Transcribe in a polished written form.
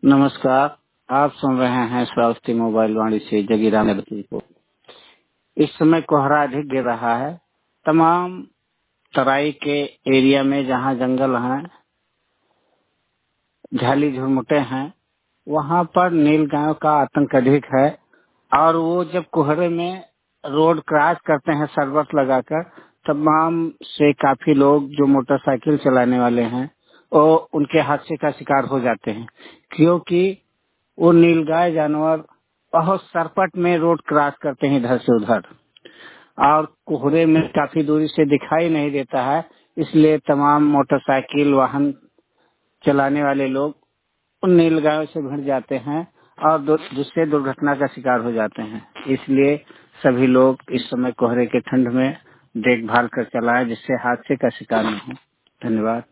नमस्कार। आप सुन रहे हैं स्वास्थ्य मोबाइल वाणी से जगीरा नदी को। इस समय कोहरा अधिक गिर रहा है। तमाम तराई के एरिया में जहाँ जंगल हैं, झाली झुरमुटे हैं, वहाँ पर नील गायों का आतंक अधिक है। और वो जब कोहरे में रोड क्रॉस करते हैं शरबत लगाकर, तमाम से काफी लोग जो मोटरसाइकिल चलाने वाले हैं वो उनके हादसे का शिकार हो जाते हैं, क्योंकि वो नीलगाय जानवर बहुत सरपट में रोड क्रॉस करते हैं इधर से उधर, और कोहरे में काफी दूरी से दिखाई नहीं देता है। इसलिए तमाम मोटरसाइकिल वाहन चलाने वाले लोग उन नीलगायों से भिड़ जाते हैं और जिससे दुर्घटना का शिकार हो जाते हैं। इसलिए सभी लोग इस समय कोहरे के ठंड में देखभाल कर चलाएं, जिससे हादसे का शिकार नहीं हो। धन्यवाद।